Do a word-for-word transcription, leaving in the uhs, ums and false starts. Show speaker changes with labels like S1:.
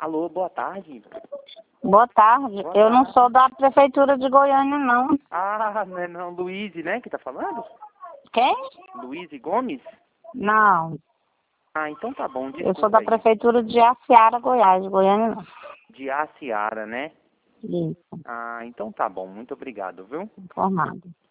S1: Alô, boa tarde.
S2: Boa tarde.
S1: Boa
S2: eu
S1: tarde.
S2: não sou da prefeitura de Goiânia, não.
S1: Ah, não é não, Luiz, né, que tá falando?
S2: Quem?
S1: Luiz Gomes?
S2: Não.
S1: Ah, então tá bom,
S2: Eu
S1: desculpa
S2: sou da
S1: aí.
S2: prefeitura de Aciara, Goiás, Goiânia não.
S1: De Aciara, né?
S2: Isso,
S1: Ah, então tá bom, muito obrigado, viu?
S2: informado.